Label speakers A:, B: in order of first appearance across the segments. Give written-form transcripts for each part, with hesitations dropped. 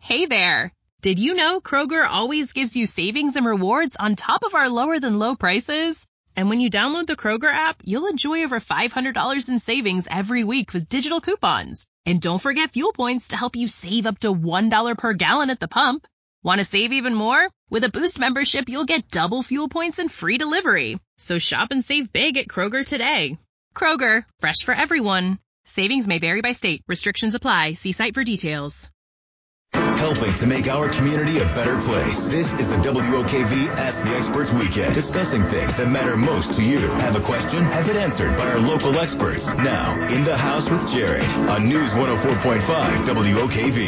A: Hey there! Did you know Kroger always gives you savings and rewards on top of our lower-than-low prices? And when you download the Kroger app, you'll enjoy over $500 in savings every week with digital coupons. And don't forget fuel points to help you save up to $1 per gallon at the pump. Want to save even more? With a Boost membership, you'll get double fuel points and free delivery. So shop and save big at Kroger today. Kroger, fresh for everyone. Savings may vary by state. Restrictions apply. See site for details.
B: Helping to make our community a better place. This is the WOKV Ask the Experts Weekend, discussing things that matter most to you. Have a question? Have it answered by our local experts. Now, In the House with Jared on News 104.5 WOKV.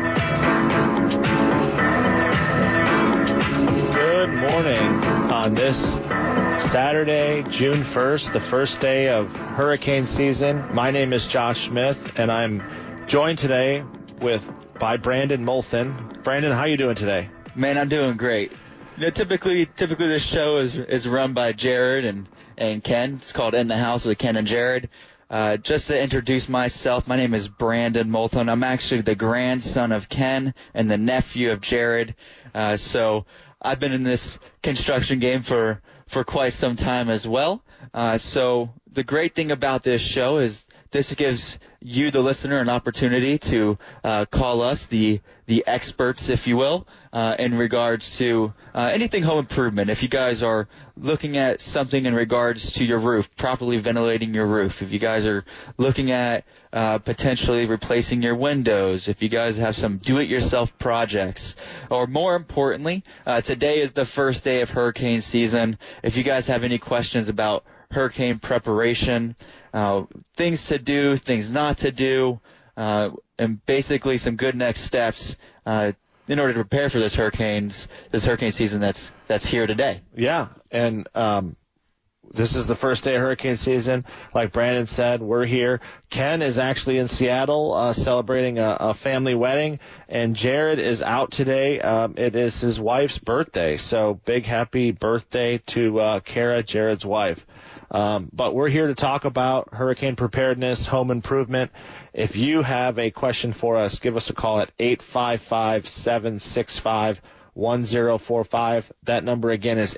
C: Good morning on this Saturday, June 1st, the first day of hurricane season. My name is Josh Smith, and I'm joined today by Brandon Moulton. Brandon, how you doing today?
D: Man, I'm doing great. You know, typically this show is run by Jared and Ken. It's called In the House with Ken and Jared. Just to introduce myself, my name is Brandon Moulton. I'm actually the grandson of Ken and the nephew of Jared. So I've been in this construction game for quite some time as well. So the great thing about this show is this gives you, the listener, an opportunity to call us, the experts, if you will, in regards to anything home improvement. If you guys are looking at something in regards to your roof, properly ventilating your roof, if you guys are looking at potentially replacing your windows, if you guys have some do-it-yourself projects, or more importantly, today is the first day of hurricane season. If you guys have any questions about hurricane preparation, things to do, things not to do, and basically some good next steps in order to prepare for this hurricane season that's here today.
C: Yeah, and this is the first day of hurricane season. Like Brandon said, we're here. Ken is actually in Seattle celebrating a family wedding, and Jared is out today. It is his wife's birthday, so big happy birthday to Kara, Jared's wife. But we're here to talk about hurricane preparedness, home improvement. If you have a question for us, give us a call at 855-765-1045. That number again is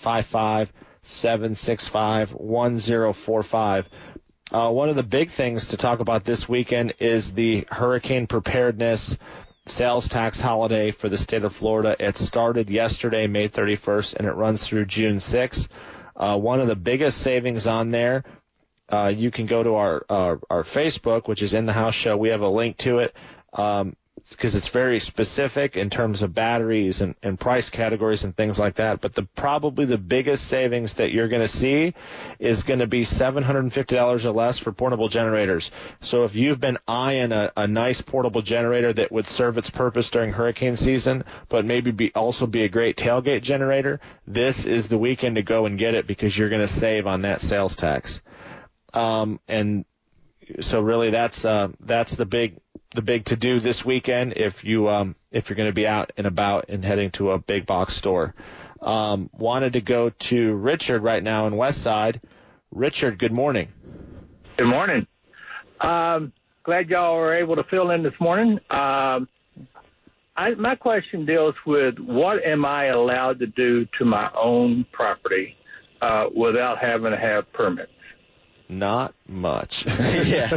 C: 855-765-1045. One of the big things to talk about this weekend is the hurricane preparedness sales tax holiday for the state of Florida. It started yesterday, May 31st, and it runs through June 6th. One of the biggest savings on there, you can go to our Facebook, which is In the House Show. We have a link to it because it's very specific in terms of batteries and price categories and things like that. But probably the biggest savings that you're going to see is going to be $750 or less for portable generators. So if you've been eyeing a nice portable generator that would serve its purpose during hurricane season, but maybe also be a great tailgate generator, this is the weekend to go and get it because you're going to save on that sales tax. And so really that's the big to do this weekend if you're going to be out and about and heading to a big box store. Wanted to go to Richard right now in Westside. Richard, good morning.
E: Good morning. Glad y'all were able to fill in this morning. My question deals with what am I allowed to do to my own property without having to have permits?
C: Not much.
D: Yeah.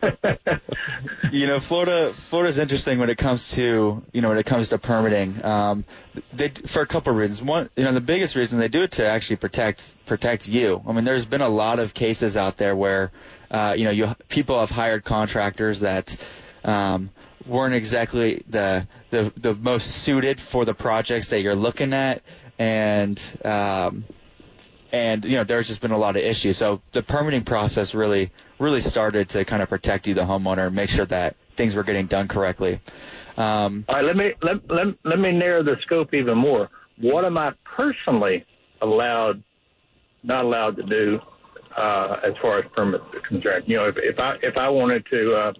D: Florida's interesting when it comes to permitting. For a couple of reasons. One, the biggest reason they do it to actually protect you. I mean, there's been a lot of cases out there where, people have hired contractors that, weren't exactly the most suited for the projects that you're looking at, and there's just been a lot of issues. So the permitting process really started to kind of protect you, the homeowner, and make sure that things were getting done correctly.
E: All right, let me narrow the scope even more. What am I personally not allowed to do as far as permits are concerned? If I wanted to,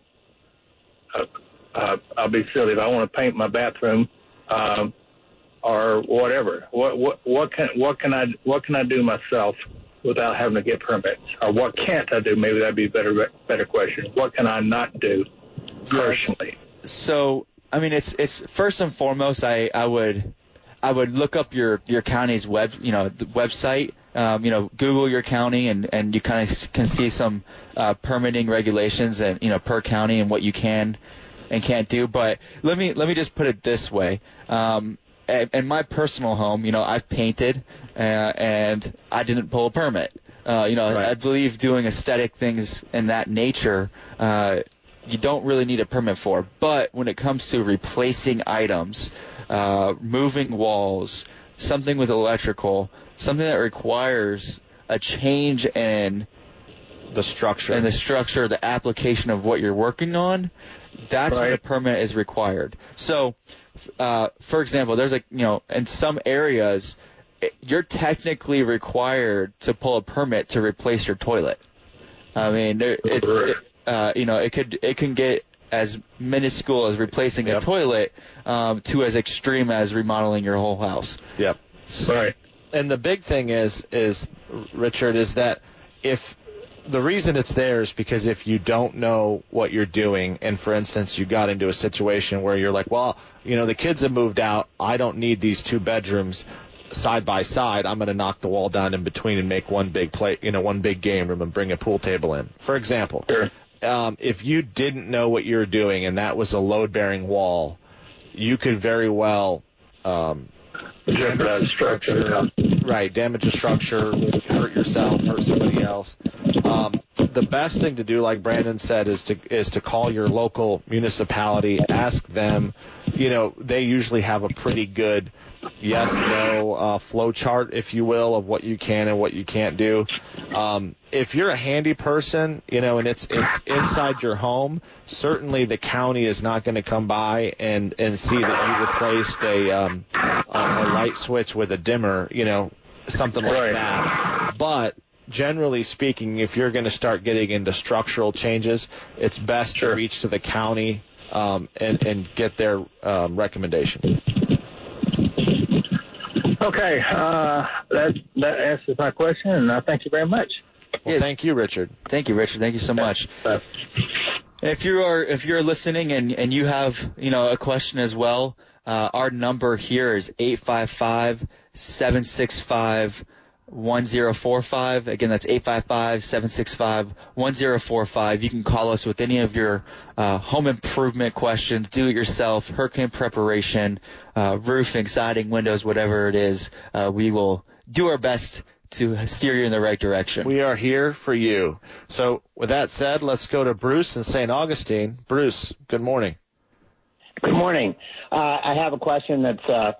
E: I'll be silly. If I want to paint my bathroom, or whatever. What can I do myself without having to get permits? Or what can't I do? Maybe that'd be a better question. What can I not do personally?
D: So I mean, it's first and foremost, I would look up your county's the website. Google your county and you kind of can see some permitting regulations and per county and what you can and can't do. But let me just put it this way. In my personal home, I've painted and I didn't pull a permit. Right. I believe doing aesthetic things in that nature, you don't really need a permit for. But when it comes to replacing items, moving walls, something with electrical, something that requires a change in
C: the structure,
D: the application of what you're working on, that's
E: right.
D: when a permit is required. So, for example, there's in some areas, you're technically required to pull a permit to replace your toilet. I mean, it can get as minuscule as replacing a toilet to as extreme as remodeling your whole house.
C: Yep.
E: Right.
C: And the big thing is Richard, is that if the reason it's there is because if you don't know what you're doing, and for instance, you got into a situation where you're like, well, the kids have moved out, I don't need these 2 bedrooms side by side, I'm going to knock the wall down in between and make one big one big game room and bring a pool table in, for example.
E: Sure.
C: If you didn't know what you were doing and that was a load-bearing wall, you could very well damage the structure. Right, damage the structure, hurt yourself, hurt somebody else. The best thing to do, like Brandon said, is to call your local municipality, ask them. They usually have a pretty good yes/no flow chart, if you will, of what you can and what you can't do. If you're a handy person, and it's inside your home, certainly the county is not going to come by and see that you replaced a light switch with a dimmer, something like that. But generally speaking, if you're going to start getting into structural changes, it's best to reach to the county and get their recommendation.
E: Okay, that answers my question, and I thank you very much.
C: Well, thank you, Richard.
D: Thank you, Richard. Thank you so much. If you're listening and you have a question as well, our number here is 855-765-1045. Again, that's 855-765-1045. You can call us with any of your home improvement questions, do-it-yourself, hurricane preparation, roofing, siding, windows, whatever it is. We will do our best to steer you in the right direction.
C: We are here for you. So with that said, let's go to Bruce in St. Augustine. Bruce, good morning.
F: Good morning. I have a question that's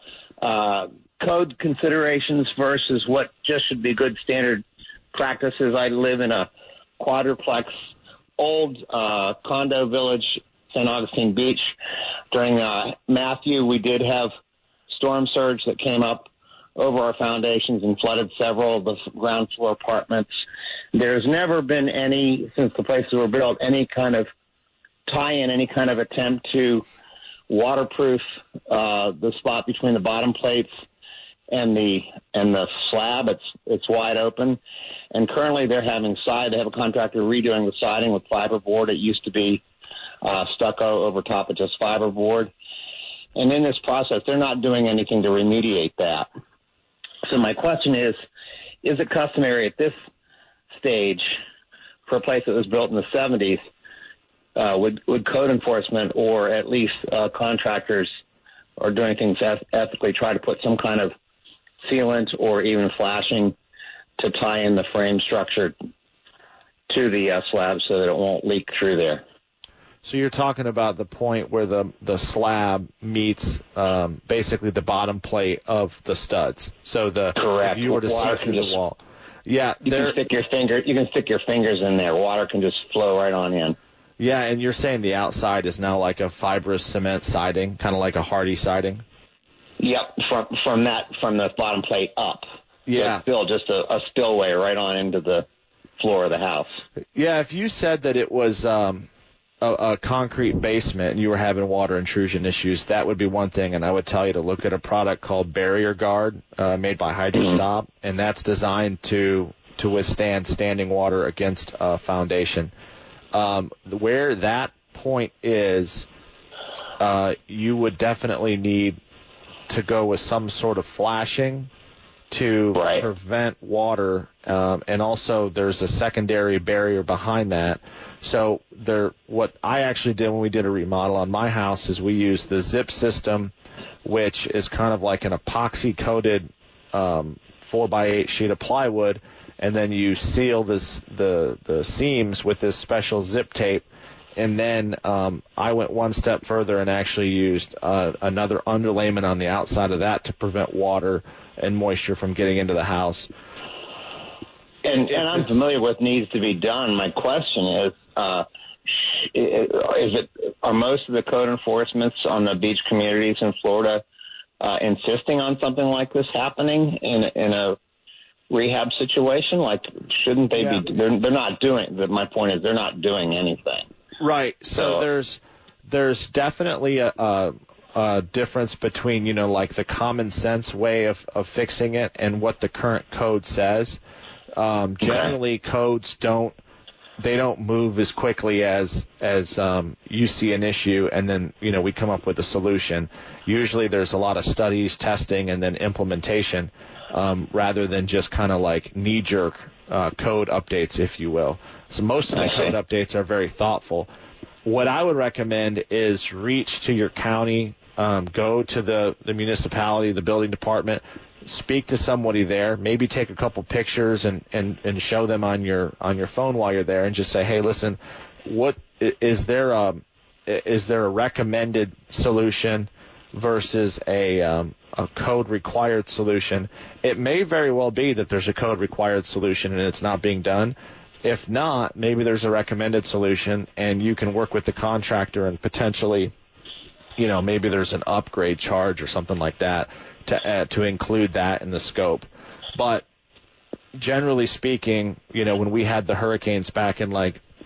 F: code considerations versus what just should be good standard practices. I live in a quadruplex, old condo village, St. Augustine Beach. During Matthew, we did have storm surge that came up over our foundations and flooded several of the ground floor apartments. There's never been any, since the places were built, any kind of tie-in, any kind of attempt to waterproof the spot between the bottom plates and the slab. It's wide open, and currently they have a contractor redoing the siding with fiberboard. It used to be stucco over top of just fiberboard, and in this process they're not doing anything to remediate that. So my question is it customary at this stage for a place that was built in the 70s, would code enforcement or at least contractors or doing things ethically try to put some kind of sealant or even flashing to tie in the frame structure to the slab so that it won't leak through there?
C: So you're talking about the point where the slab meets basically the bottom plate of the studs. So
F: correct.
C: If you were to see through the wall, you can stick your fingers in there. Water can just flow right on in. Yeah, and you're saying the outside is now like a fibrous cement siding, kind of like a hardy siding.
F: Yep, from the bottom plate up.
C: Yeah,
F: so still just a spillway right on into the floor of the house.
C: Yeah, if you said that it was a concrete basement and you were having water intrusion issues, that would be one thing, and I would tell you to look at a product called Barrier Guard made by Hydrostop, and that's designed to withstand standing water against a foundation. Where that point is, you would definitely need to go with some sort of flashing to prevent water, and also there's a secondary barrier behind that. So what I actually did when we did a remodel on my house is we used the Zip system, which is kind of like an epoxy-coated 4x8 sheet of plywood, and then you seal the seams with this special zip tape. And then I went one step further and actually used another underlayment on the outside of that to prevent water and moisture from getting into the house.
F: And I'm familiar with what needs to be done. My question is are most of the code enforcements on the beach communities in Florida insisting on something like this happening in a rehab situation? Like, shouldn't they be? They're not doing. My point is, they're not doing anything.
C: Right. So there's definitely a difference between, like the common sense way of fixing it and what the current code says. Generally, codes don't move as quickly as you see an issue and then, we come up with a solution. Usually there's a lot of studies, testing, and then implementation, rather than just kind of like knee-jerk code updates, if you will. So most of the code updates are very thoughtful. What I would recommend is reach to your county, go to the municipality, the building department, speak to somebody there, maybe take a couple pictures and show them on your phone while you're there, and just say, hey, listen, what is there a recommended solution versus a code required solution? It may very well be that there's a code required solution and it's not being done. If not, maybe there's a recommended solution and you can work with the contractor and potentially, maybe there's an upgrade charge or something like that to include that in the scope. But generally speaking, when we had the hurricanes back in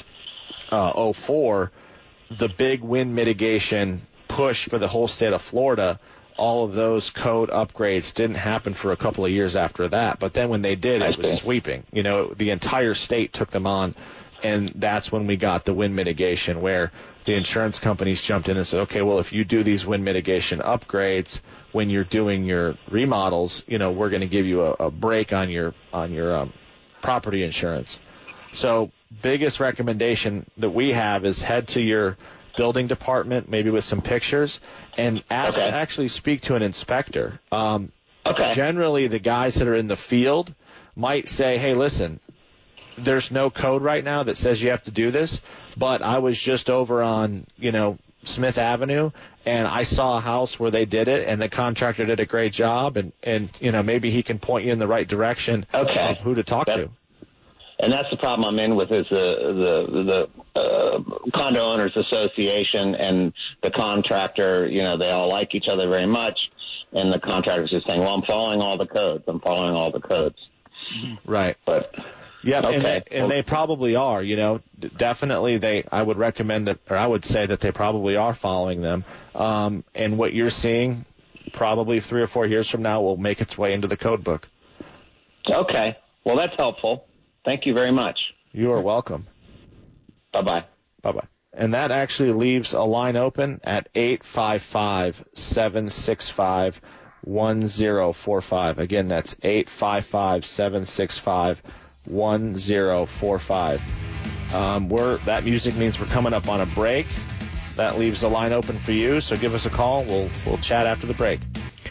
C: 2004, the big wind mitigation push for the whole state of Florida, all of those code upgrades didn't happen for a couple of years after that. But then when they did, it was sweeping. The entire state took them on, and that's when we got the wind mitigation, where the insurance companies jumped in and said, okay, well, if you do these wind mitigation upgrades when you're doing your remodels, we're going to give you a break on your property insurance. So biggest recommendation that we have is head to your building department, maybe with some pictures, and ask to actually speak to an inspector. Generally, the guys that are in the field might say, hey, listen, there's no code right now that says you have to do this, but I was just over on, Smith Avenue, and I saw a house where they did it, and the contractor did a great job, and maybe he can point you in the right direction of who to talk to.
F: And that's the problem I'm in with is the condo owners association and the contractor. They all like each other very much, and the contractor's just saying, "Well, I'm following all the codes.
C: Right.
F: But
C: and they probably are. Definitely I would recommend that, or I would say that they probably are following them. And what you're seeing, probably 3 or 4 years from now, will make its way into the code book.
F: Okay. Well, that's helpful. Thank you very much.
C: You are welcome.
F: Bye-bye.
C: Bye-bye. And that actually leaves a line open at 855-765-1045. Again, that's 855-765-1045. That music means we're coming up on a break. That leaves the line open for you, so give us a call. We'll chat after the break.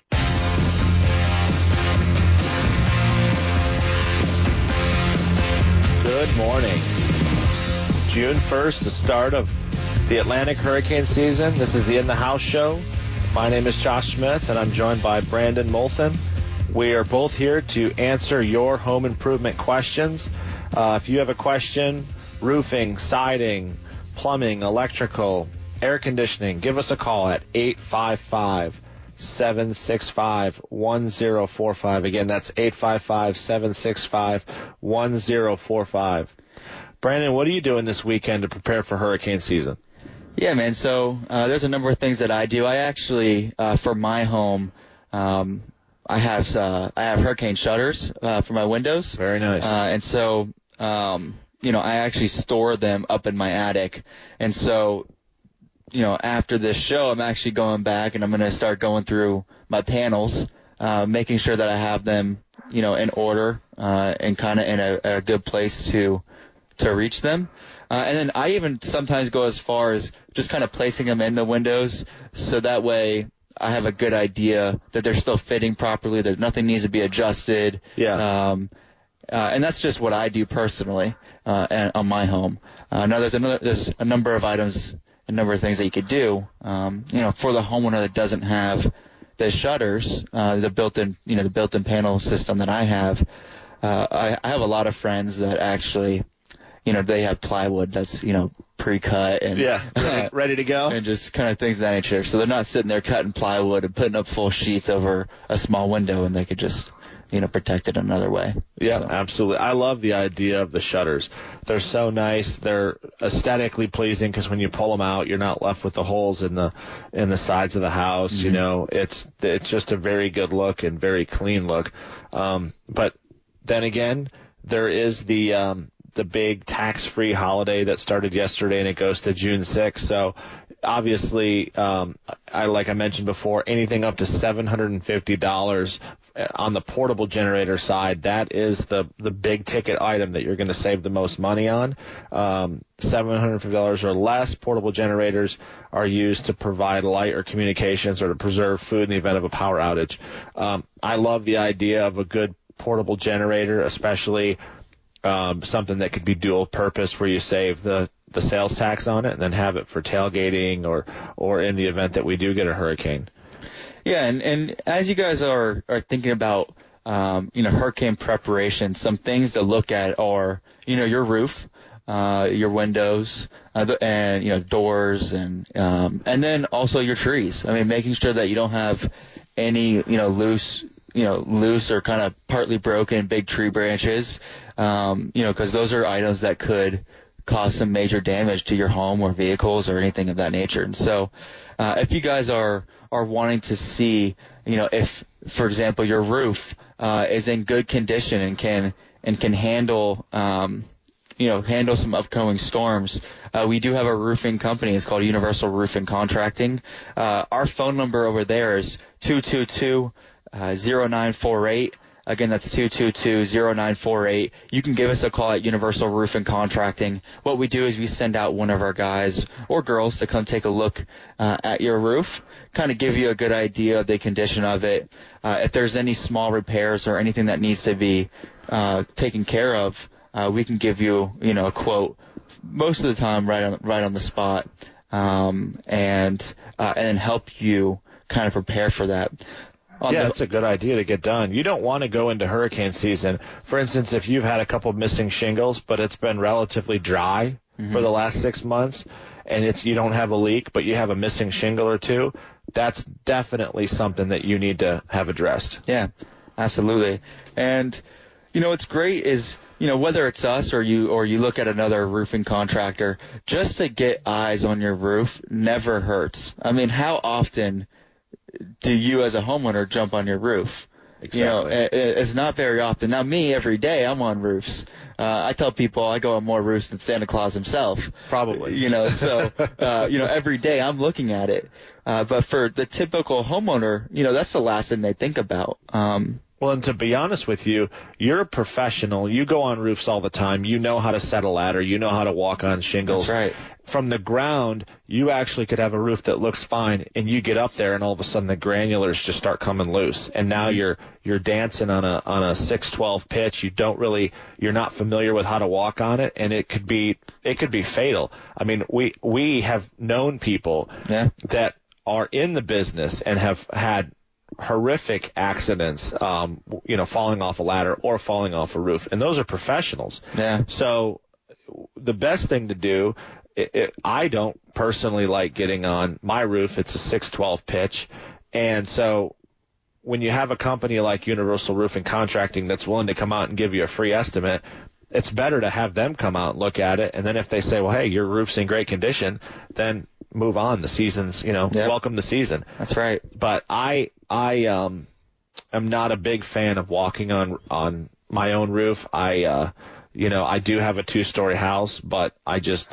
C: Good morning. June 1st, the start of the Atlantic hurricane season. This is the In the House show. My name is Josh Smith, and I'm joined by Brandon Moulton. We are both here to answer your home improvement questions. If you have a question, roofing, siding, plumbing, electrical, air conditioning, give us a call at 855-765-1045. Again, that's 855-765-1045. Brandon, what are you doing this weekend to prepare for hurricane season?
D: Yeah, man. So there's a number of things that I do. I actually, for my home, I have hurricane shutters for my windows.
C: Very nice.
D: And so, I actually store them up in my attic. And so after this show, I'm actually going back and I'm going to start going through my panels, making sure that I have them, in order, and kind of in a good place to reach them. And then I even sometimes go as far as just kind of placing them in the windows so that way I have a good idea that they're still fitting properly, that nothing needs to be adjusted.
C: Yeah.
D: And that's just what I do personally on my home. Now there's a number of items, a number of things that you could do, for the homeowner that doesn't have the shutters, the built-in panel system that I have. I have a lot of friends that actually, they have plywood that's, pre-cut and
C: ready to go,
D: and just kind of things of that nature. So they're not sitting there cutting plywood and putting up full sheets over a small window, and they could just protect it another way.
C: Yeah,
D: so.
C: Absolutely. I love the idea of the shutters. They're so nice. They're aesthetically pleasing because when you pull them out, you're not left with the holes in the sides of the house.
D: Mm-hmm.
C: It's just a very good look and very clean look. But then again, there is the big tax-free holiday that started yesterday, and it goes to June 6th. So obviously, like I mentioned before, anything up to $750 on the portable generator side, that is the big ticket item that you're going to save the most money on. $750 or less portable generators are used to provide light or communications or to preserve food in the event of a power outage. I love the idea of a good portable generator, especially something that could be dual purpose where you save the sales tax on it and then have it for tailgating or in the event that we do get a hurricane.
D: Yeah, and as you guys are thinking about hurricane preparation, some things to look at are your roof, your windows, and doors, and then also your trees. I mean, making sure that you don't have any loose or kind of partly broken big tree branches, because those are items that could cause some major damage to your home or vehicles or anything of that nature. And so, if you guys are wanting to see, if, for example, your roof is in good condition and can handle, handle some upcoming storms, we do have a roofing company. It's called Universal Roofing Contracting. Our phone number over there is 222-0948. Again, that's 222-0948. You can give us a call at Universal Roofing Contracting. What we do is we send out one of our guys or girls to come take a look at your roof, kind of give you a good idea of the condition of it. If there's any small repairs or anything that needs to be taken care of, we can give you, a quote most of the time right on the spot, and then help you kind of prepare for that.
C: That's a good idea to get done. You don't want to go into hurricane season. For instance, if you've had a couple missing shingles, but it's been relatively dry for the last 6 months, and you don't have a leak, but you have a missing shingle or two, that's definitely something that you need to have addressed.
D: Yeah, absolutely. And, what's great is, whether it's us or you look at another roofing contractor, just to get eyes on your roof never hurts. I mean, how often do you as a homeowner jump on your roof?
C: Exactly.
D: It's not very often. Now, me, every day I'm on roofs. I tell people I go on more roofs than Santa Claus himself.
C: Probably.
D: So every day I'm looking at it. But for the typical homeowner, that's the last thing they think about.
C: Well, and to be honest with you, you're a professional. You go on roofs all the time. You know how to set a ladder. You know how to walk on shingles.
D: That's right.
C: From the ground, you actually could have a roof that looks fine, and you get up there, and all of a sudden the granulars just start coming loose, and now you're dancing on a 612 pitch. You're not familiar with how to walk on it, and it could be fatal. I mean, we have known people that are in the business and have had horrific accidents, falling off a ladder or falling off a roof, and those are professionals.
D: Yeah.
C: So the best thing to do, I don't personally like getting on my roof. It's a 612 pitch, and so when you have a company like Universal Roofing Contracting that's willing to come out and give you a free estimate, it's better to have them come out and look at it, and then if they say, well, hey, your roof's in great condition, then move on. The season's, welcome the season.
D: That's right.
C: But I am not a big fan of walking on my own roof. I do have a 2-story house, but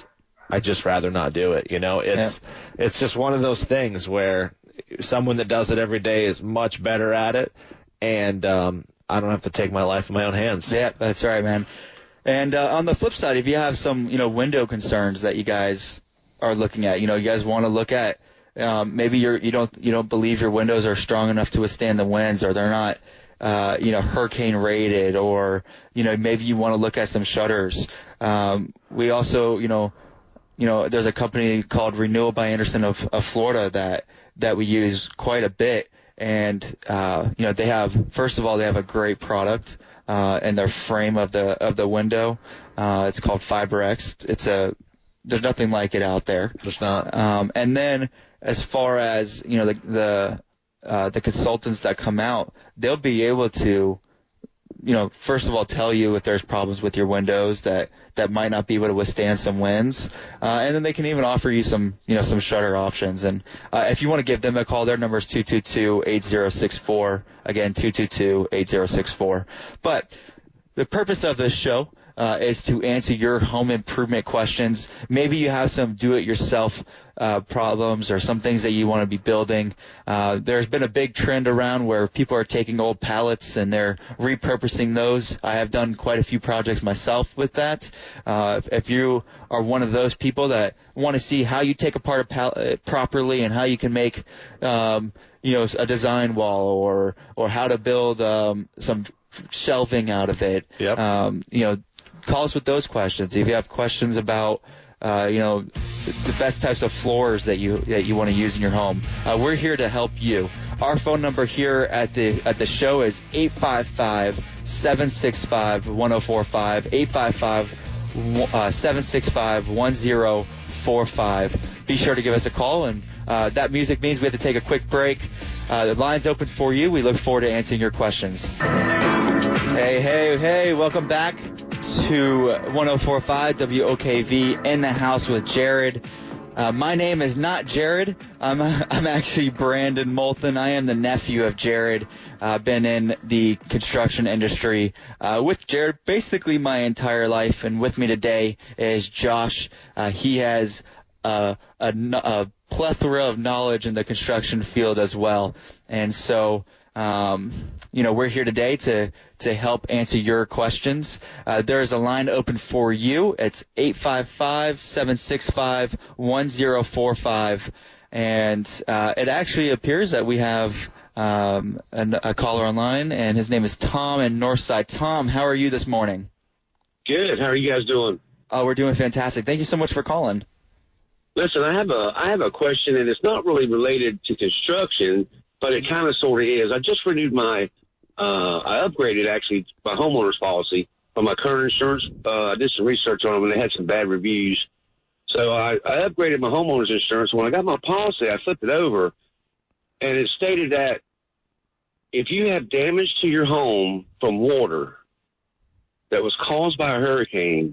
C: I'd just rather not do it. It's just one of those things where someone that does it every day is much better at it, and I don't have to take my life in my own hands.
D: Yeah, that's right, man. And on the flip side, if you have some, window concerns that you guys are looking at, you guys want to look at, maybe you don't believe your windows are strong enough to withstand the winds, or they're not, hurricane rated, or, maybe you want to look at some shutters. We also, there's a company called Renewal by Andersen of Florida that we use quite a bit. And, they have a great product, in their frame of the window. It's called FiberX. There's nothing like it out there.
C: There's not.
D: And then as far as, the consultants that come out, they'll be able to, first of all, tell you if there's problems with your windows that might not be able to withstand some winds. And then they can even offer you some shutter options. And if you want to give them a call, their number is 222-8064. Again, 222-8064. But the purpose of this show is to answer your home improvement questions. Maybe you have some do-it-yourself problems or some things that you want to be building. There's been a big trend around where people are taking old pallets and they're repurposing those. I have done quite a few projects myself with that. If you are one of those people that want to see how you take apart a pallet properly and how you can make a design wall or how to build some shelving out of it.
C: Yep.
D: Call us with those questions. If you have questions about, the best types of floors that you want to use in your home, we're here to help you. Our phone number here at the show is 855-765-1045, 855-765-1045. Be sure to give us a call, and that music means we have to take a quick break. The line's open for you. We look forward to answering your questions. Hey, welcome back to 104.5 WOKV, In the House with Jared. My name is not Jared. I'm actually Brandon Moulton. I am the nephew of Jared. I've been in the construction industry with Jared basically my entire life, and with me today is Josh. He has a plethora of knowledge in the construction field as well, and so we're here today to help answer your questions. There is a line open for you. It's 855-765-1045. And it actually appears that we have a caller online, and his name is Tom in Northside. Tom, how are you this morning?
G: Good. How are you guys doing?
D: Oh, we're doing fantastic. Thank you so much for calling.
G: Listen, I have a question, and it's not really related to construction, but it kind of sort of is. I just renewed I upgraded actually my homeowner's policy on my current insurance. I did some research on them, and they had some bad reviews. So I upgraded my homeowner's insurance. When I got my policy, I flipped it over, and it stated that if you have damage to your home from water that was caused by a hurricane,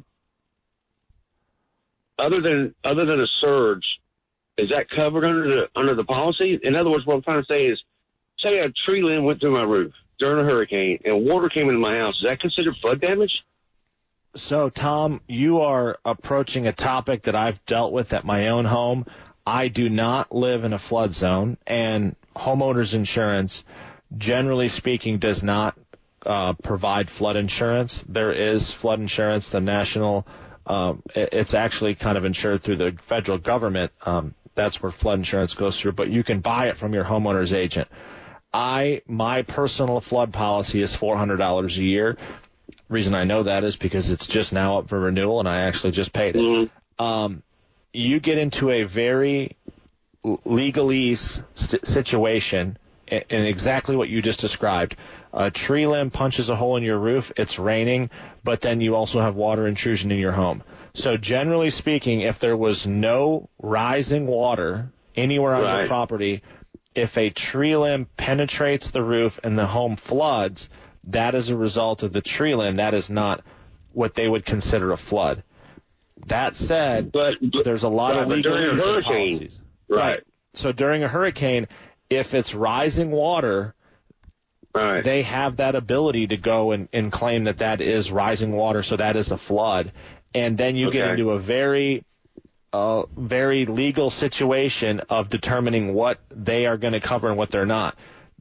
G: other than a surge, is that covered under the policy? In other words, what I'm trying to say is, say a tree limb went through my roof during a hurricane and water came into my house. Is that considered flood damage?
C: So, Tom, you are approaching a topic that I've dealt with at my own home. I do not live in a flood zone, and homeowners insurance, generally speaking, does not provide flood insurance. There is flood insurance, the national. It's actually kind of insured through the federal government. That's where flood insurance goes through, but you can buy it from your homeowner's agent. My personal flood policy is $400 a year. Reason I know that is because it's just now up for renewal, and I actually just paid it.
G: Mm-hmm.
C: You get into a very legalese situation in exactly what you just described. A tree limb punches a hole in your roof, it's raining, but then you also have water intrusion in your home. So generally speaking, if there was no rising water anywhere on your property, if a tree limb penetrates the roof and the home floods, that is a result of the tree limb. That is not what they would consider a flood. That said, there's a lot of legal policies.
G: Right.
C: So during a hurricane, if it's rising water, they have that ability to go and claim that is rising water, so that is a flood. And then you get into a very a very legal situation of determining what they are going to cover and what they're not.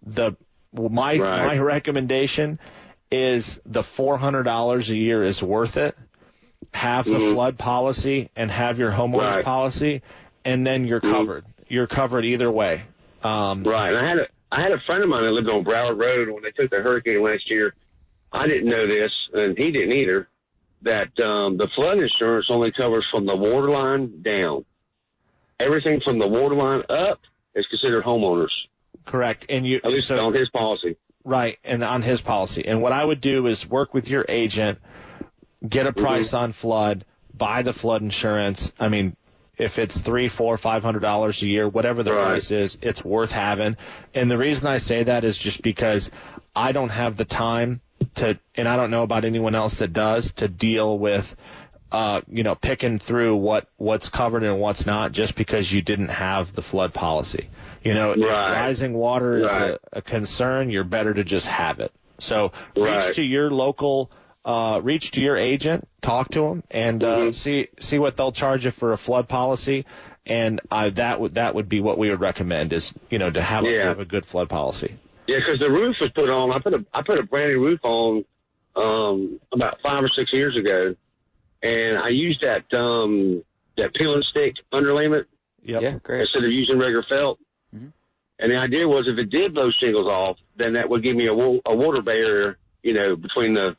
C: My recommendation is the $400 a year is worth it. Have the flood policy and have your homeowner's policy, and then you're covered. You're covered either way.
G: Right. And I had a friend of mine that lived on Broward Road when they took the hurricane last year. I didn't know this, and he didn't either, that the flood insurance only covers from the waterline down. Everything from the waterline up is considered homeowners.
C: Correct. And
G: at least on his policy.
C: Right, and on his policy. And what I would do is work with your agent, get a price on flood, buy the flood insurance. I mean, if it's $300, $400, $500 a year, whatever the price is, it's worth having. And the reason I say that is just because I don't have the time to, and I don't know about anyone else that does, to deal with, picking through what's covered and what's not just because you didn't have the flood policy. If rising water is a concern, you're better to just have it. So reach to your local, reach to your agent, talk to them, and see what they'll charge you for a flood policy. And that would be what we would recommend is to have a good flood policy.
G: Yeah, because the roof was put on. I put a brand new roof on about 5 or 6 years ago, and I used that peel and stick underlayment.
D: Yep. Yeah, great.
G: Instead of using regular felt. Mm-hmm. And the idea was if it did blow shingles off, then that would give me a water barrier, between the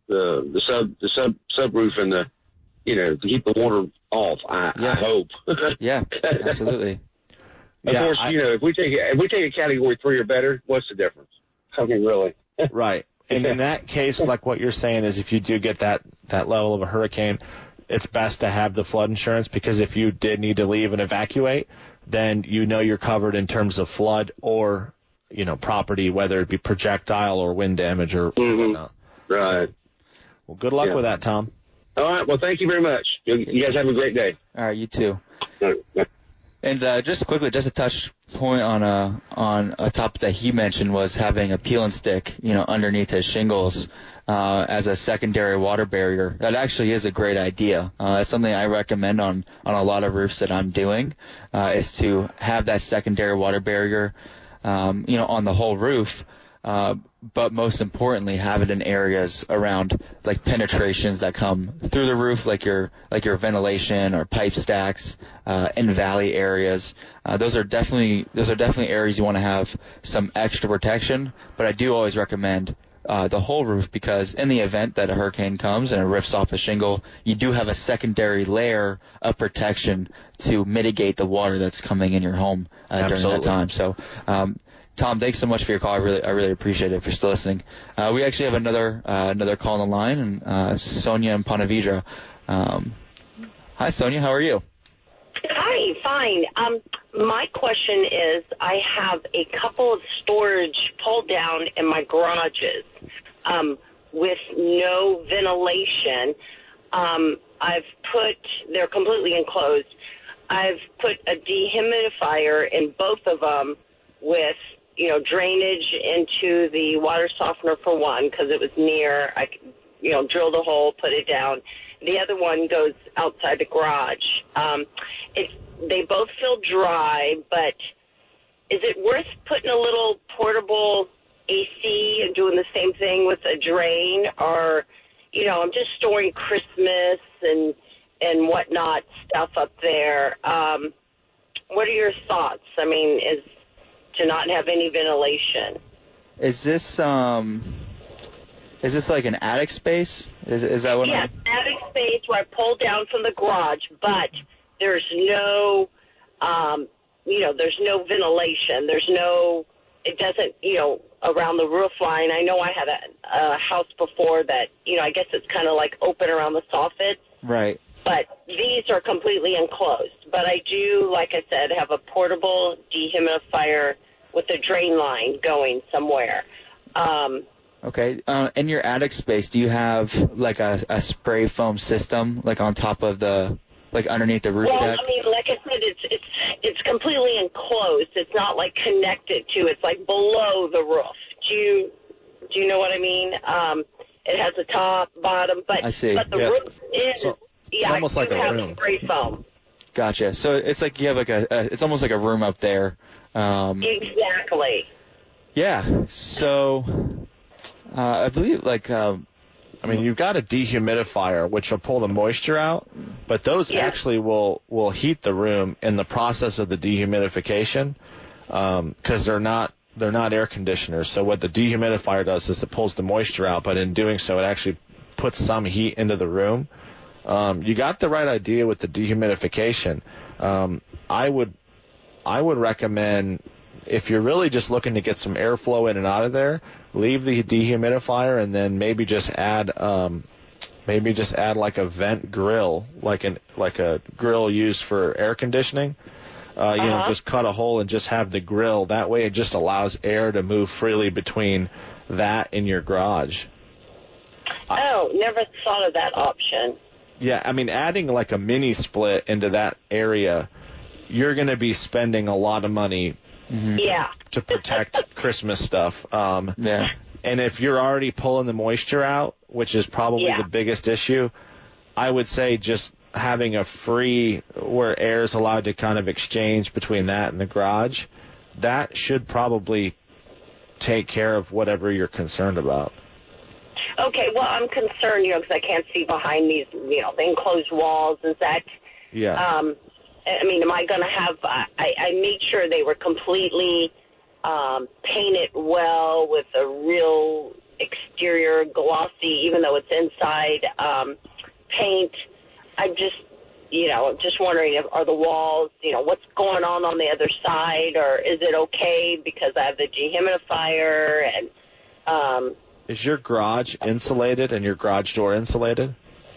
G: subroof and to keep the water off. I hope.
D: Yeah, absolutely.
G: Of course, if we take a category 3 or better, what's the difference? I mean, really.
C: Right. And in that case, like what you're saying is if you do get that level of a hurricane, it's best to have the flood insurance because if you did need to leave and evacuate, then you're covered in terms of flood or, property, whether it be projectile or wind damage or whatnot.
G: Right.
C: Well, good luck with that, Tom.
G: All right. Well, thank you very much. You guys have a great day.
D: All right. You too. And just quickly, just a touch point on a topic that he mentioned was having a peel and stick, underneath his shingles as a secondary water barrier. That actually is a great idea. It's something I recommend on a lot of roofs that I'm doing, is to have that secondary water barrier, on the whole roof. But most importantly, have it in areas around like penetrations that come through the roof, like your ventilation or pipe stacks, in valley areas. Those are definitely areas you want to have some extra protection. But I do always recommend the whole roof because in the event that a hurricane comes and it rips off a shingle, you do have a secondary layer of protection to mitigate the water that's coming in your home during that time. So. Tom, thanks so much for your call. I really appreciate it if you're still listening. We actually have another call on the line, and Sonia in Ponte Vedra. Hi, Sonia. How are you?
H: Hi, fine. My question is I have a couple of storage pulled down in my garages with no ventilation. They're completely enclosed. I've put a dehumidifier in both of them with drainage into the water softener for one because it was near. I could, drill the hole, put it down. The other one goes outside the garage. They both feel dry, but is it worth putting a little portable AC and doing the same thing with a drain? Or, I'm just storing Christmas and whatnot stuff up there. What are your thoughts? I mean, to not have any ventilation.
D: Is this like an attic space? Is that what?
H: Yes, attic space where I pulled down from the garage, but there's no, there's no ventilation. It doesn't, around the roof line. I know I had a house before that, I guess it's kind of like open around the soffit.
D: Right.
H: But these are completely enclosed. But I do, like I said, have a portable dehumidifier with a drain line going somewhere.
D: Okay. In your attic space, do you have like a spray foam system like on top of underneath the roof deck?
H: Well, I mean, like I said, it's completely enclosed. It's not like connected to. It's like below the roof. Do you know what I mean? It has a top, bottom, but
D: I see.
H: But the roof is.
C: So, it's almost like a room.
H: Spray foam.
D: Gotcha. So it's like you have like it's almost like a room up there.
H: Exactly.
D: Yeah. So I believe
C: you've got a dehumidifier, which will pull the moisture out, but those actually will heat the room in the process of the dehumidification, because they're not air conditioners. So what the dehumidifier does is it pulls the moisture out, but in doing so, it actually puts some heat into the room. You got the right idea with the dehumidification. I would recommend, if you're really just looking to get some airflow in and out of there, leave the dehumidifier and then maybe just add like a vent grill, like a grill used for air conditioning. Just cut a hole and just have the grill. That way it just allows air to move freely between that and your garage.
H: Never thought of that option.
C: Yeah, adding like a mini split into that area, you're going to be spending a lot of money to protect Christmas stuff. And if you're already pulling the moisture out, which is probably the biggest issue, I would say just having a free where air is allowed to kind of exchange between that and the garage, that should probably take care of whatever you're concerned about.
H: Okay, well, I'm concerned, because I can't see behind these, the enclosed walls. Is that, am I going to have, I made sure they were completely painted well with a real exterior glossy, even though it's inside paint. I'm just wondering, are the walls, what's going on the other side, or is it okay because I have the dehumidifier and,
C: is your garage insulated and your garage door insulated?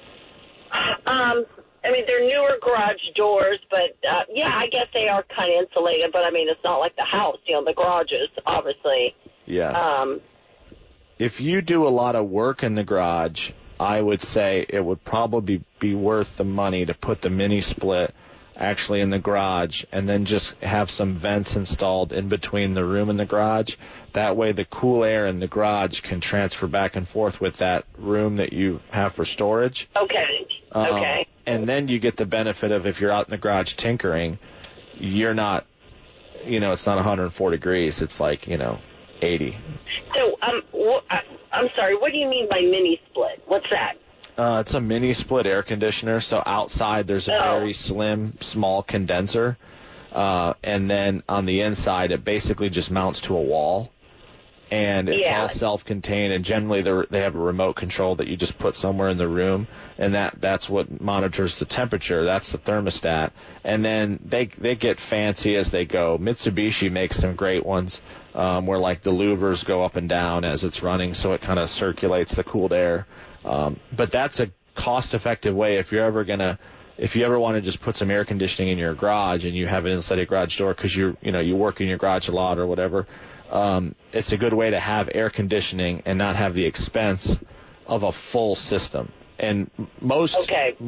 H: They're newer garage doors, but, I guess they are kind of insulated, but, it's not like the house, the garages, obviously.
C: Yeah. If you do a lot of work in the garage, I would say it would probably be worth the money to put the mini split actually in the garage and then just have some vents installed in between the room and the garage. That way the cool air in the garage can transfer back and forth with that room that you have for storage.
H: Okay.
C: And then you get the benefit of, if you're out in the garage tinkering, you're not, it's not 104 degrees. It's like, 80. So,
H: I'm sorry, what do you mean by mini split? What's that?
C: It's a mini split air conditioner. So outside there's a very slim, small condenser. And then on the inside it basically just mounts to a wall. And it's all self-contained, and generally they have a remote control that you just put somewhere in the room, and that's what monitors the temperature. That's the thermostat. And then they get fancy as they go. Mitsubishi makes some great ones where like the louvers go up and down as it's running, so it kind of circulates the cooled air. But that's a cost-effective way if you ever want to just put some air conditioning in your garage and you have an insulated garage door because you work in your garage a lot or whatever. It's a good way to have air conditioning and not have the expense of a full system. And most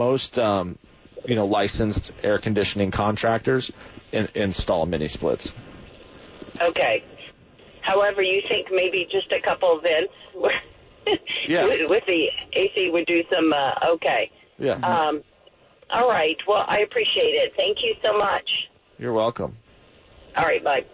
C: licensed air conditioning contractors install mini splits.
H: Okay. However, you think maybe just a couple of vents with the AC would do some, okay.
C: Yeah.
H: All right. Well, I appreciate it. Thank you so much.
C: You're welcome.
H: All right. Bye.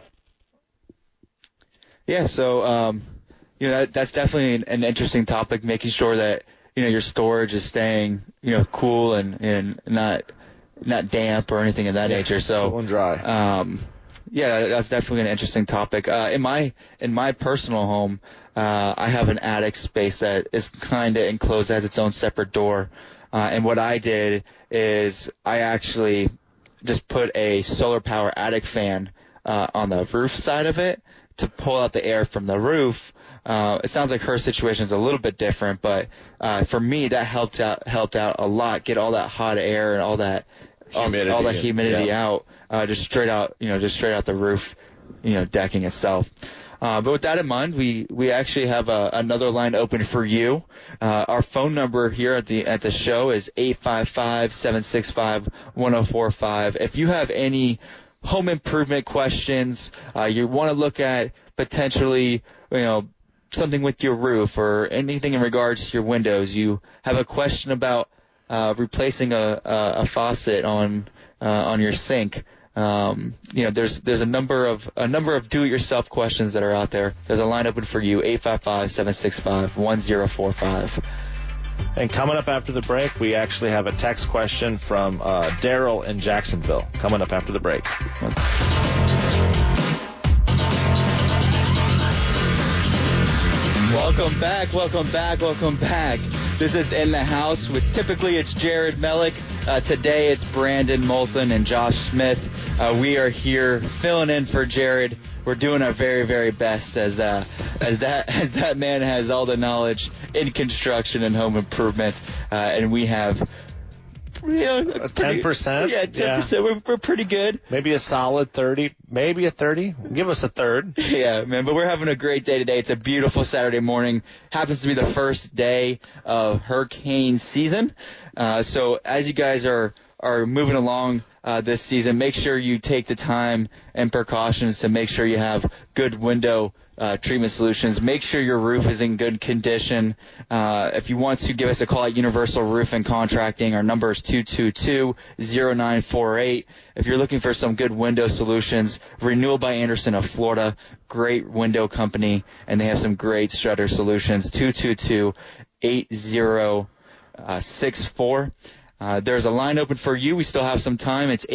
D: Yeah, so that's definitely an interesting topic, making sure that your storage is staying cool and not damp or anything of that nature. So
C: cool and dry.
D: That's definitely an interesting topic. In my personal home, I have an attic space that is kind of enclosed, has its own separate door. And what I did is I actually just put a solar power attic fan on the roof side of it to pull out the air from the roof. It sounds like her situation is a little bit different, but for me that helped out a lot. Get all that hot air and all that humidity out, just straight out the roof, decking itself. But with that in mind, we actually have another line open for you. Our phone number here at the show is 855-765-1045. If you have any home improvement questions, you want to look at potentially, something with your roof or anything in regards to your windows, you have a question about replacing a faucet on on your sink. There's a number of do-it-yourself questions that are out there. There's a line open for you, 855-765-1045.
C: And coming up after the break, we actually have a text question from Daryl in Jacksonville. Coming up after the break.
D: Welcome back. This is In the House with typically it's Jared Mellick. Today it's Brandon Moulton and Josh Smith. We are here filling in for Jared. We're doing our very, very best as that man has all the knowledge in construction and home improvement, and we have
C: 10%.
D: Yeah, 10%. Yeah. We're pretty good.
C: Maybe a solid 30. Maybe a 30. Give us a third.
D: Yeah, man. But we're having a great day today. It's a beautiful Saturday morning. Happens to be the first day of hurricane season. So as you guys are moving along this season, make sure you take the time and precautions to make sure you have good window treatment solutions. Make sure your roof is in good condition. If you want to give us a call at Universal Roofing Contracting, our number is 222-0948. If you're looking for some good window solutions, Renewal by Andersen of Florida, great window company, and they have some great strutter solutions, 222-8064. There's a line open for you. We still have some time. It's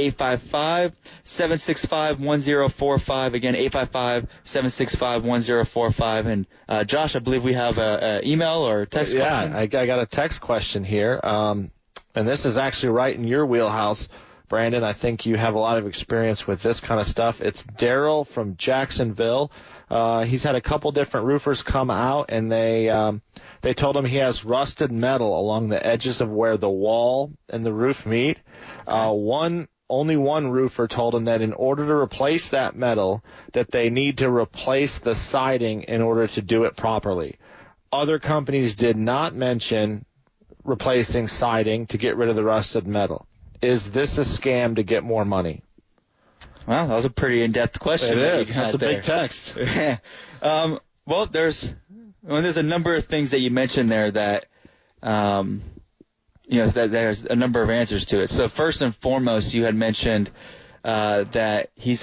D: 855-765-1045. Again, 855-765-1045. And Josh, I believe we have an email or text question.
C: Yeah, I got a text question here. And this is actually right in your wheelhouse, Brandon. I think you have a lot of experience with this kind of stuff. It's Daryl from Jacksonville. He's had a couple different roofers come out, and they told him he has rusted metal along the edges of where the wall and the roof meet. Only one roofer told him that in order to replace that metal, that they need to replace the siding in order to do it properly. Other companies did not mention replacing siding to get rid of the rusted metal. Is this a scam to get more money?
D: Well, that was a pretty in-depth question.
C: It is. That's a big text.
D: Well, there's a number of things that you mentioned there that, that there's a number of answers to it. So first and foremost, you had mentioned that he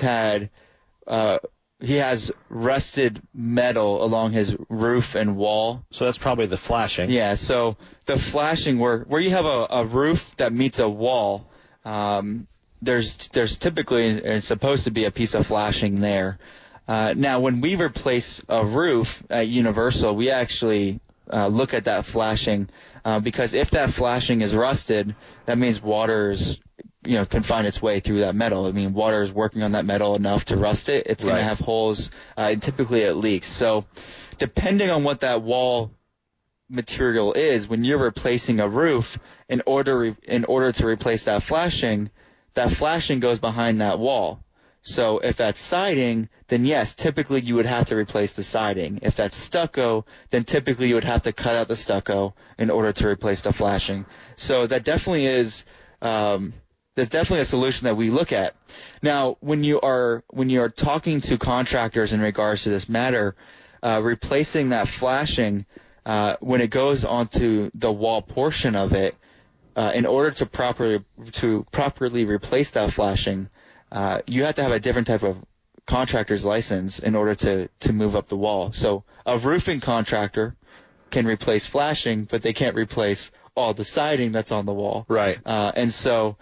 D: has rusted metal along his roof and wall.
C: So that's probably the flashing.
D: Yeah. So the flashing, where you have a roof that meets a wall, there's typically it's supposed to be a piece of flashing there. Now, when we replace a roof at Universal, we actually look at that flashing because if that flashing is rusted, that means water's can find its way through that metal. I mean, water is working on that metal enough to rust it. It's going to have holes, and typically it leaks. So, depending on what that wall material is, when you're replacing a roof, in order to replace that flashing goes behind that wall. So if that's siding, then yes, typically you would have to replace the siding. If that's stucco, then typically you would have to cut out the stucco in order to replace the flashing. So that definitely is that's definitely a solution that we look at. Now, when you are talking to contractors in regards to this matter, replacing that flashing when it goes onto the wall portion of it, in order to properly replace that flashing, you have to have a different type of contractor's license in order to move up the wall. So a roofing contractor can replace flashing, but they can't replace all the siding that's on the wall.
C: Right.
D: And so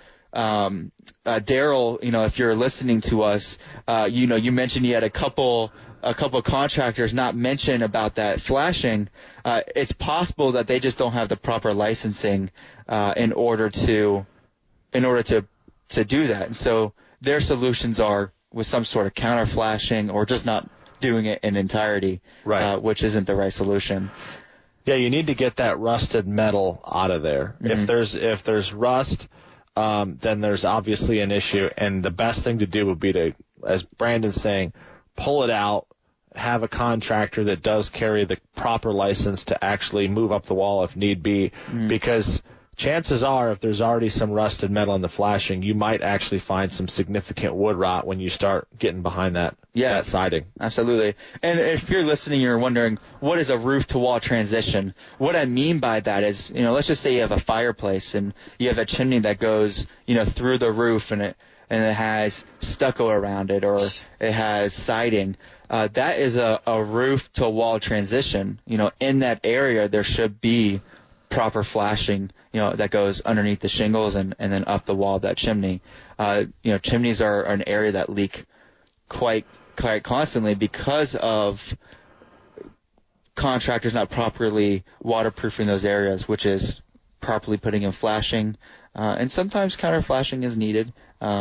D: Daryl, if you're listening to us, you mentioned you had a couple contractors not mention about that flashing. It's possible that they just don't have the proper licensing in order to do that. And so their solutions are with some sort of counter flashing or just not doing it in entirety, which isn't the right solution.
C: Yeah, you need to get that rusted metal out of there. Mm-hmm. If there's rust, then there's obviously an issue, and the best thing to do would be to, as Brandon's saying, pull it out, have a contractor that does carry the proper license to actually move up the wall if need be, because chances are, if there's already some rusted metal in the flashing, you might actually find some significant wood rot when you start getting behind that siding.
D: Absolutely. And if you're listening, you're wondering, what is a roof-to-wall transition? What I mean by that is, let's just say you have a fireplace and you have a chimney that goes, through the roof and it has stucco around it, or it has siding. That is a roof-to-wall transition. In that area, there should be proper flashing, that goes underneath the shingles and then up the wall of that chimney. Chimneys are an area that leak quite constantly because of contractors not properly waterproofing those areas, which is properly putting in flashing, and sometimes counter flashing is needed.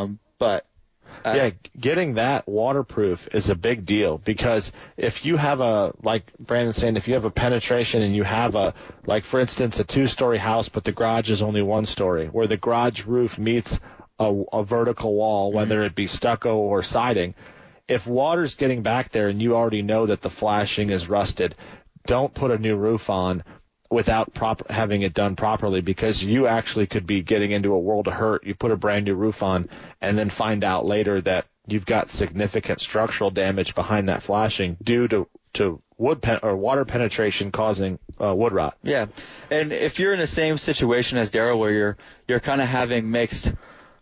C: Getting that waterproof is a big deal, because if you have like Brandon's saying, if you have a penetration and you have for instance, a 2-story house, but the garage is only 1 story, where the garage roof meets a vertical wall, whether it be stucco or siding, if water's getting back there and you already know that the flashing is rusted, don't put a new roof on without having it done properly, because you actually could be getting into a world of hurt. You put a brand new roof on and then find out later that you've got significant structural damage behind that flashing due to water penetration causing wood rot.
D: Yeah, and if you're in the same situation as Daryl, where you're kind of having mixed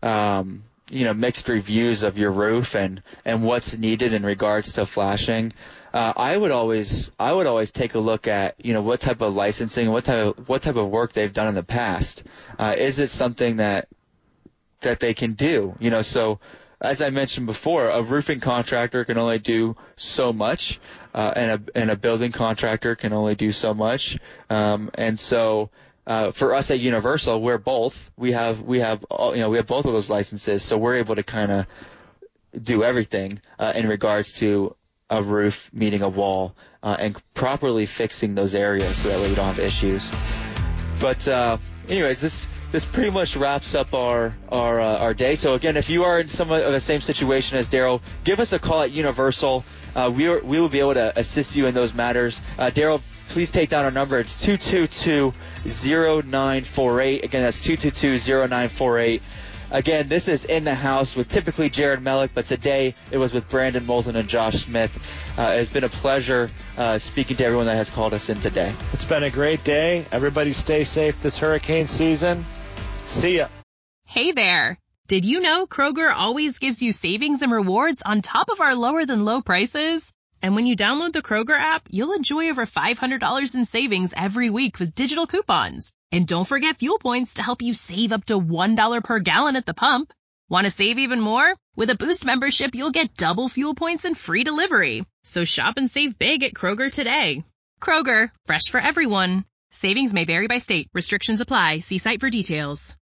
D: reviews of your roof and what's needed in regards to flashing, I would always take a look at what type of licensing, what type of work they've done in the past. Is it something that they can do? So as I mentioned before, a roofing contractor can only do so much, and a building contractor can only do so much. And so for us at Universal, we're both. We have both of those licenses, so we're able to kind of do everything in regards to a roof meeting a wall and properly fixing those areas, so that way we don't have issues. But anyways, this pretty much wraps up our day. So again, if you are in some of the same situation as Daryl, give us a call at Universal. We will be able to assist you in those matters. Daryl, please take down our number. It's 222-0948. Again, that's 222-0948. Again, this is In the House with typically Jared Mellick, but today it was with Brandon Moulton and Josh Smith. It has been a pleasure speaking to everyone that has called us in today.
C: It's been a great day. Everybody stay safe this hurricane season. See ya.
A: Hey there. Did you know Kroger always gives you savings and rewards on top of our lower than low prices? And when you download the Kroger app, you'll enjoy over $500 in savings every week with digital coupons. And don't forget fuel points to help you save up to $1 per gallon at the pump. Want to save even more? With a Boost membership, you'll get double fuel points and free delivery. So shop and save big at Kroger today. Kroger, fresh for everyone. Savings may vary by state. Restrictions apply. See site for details.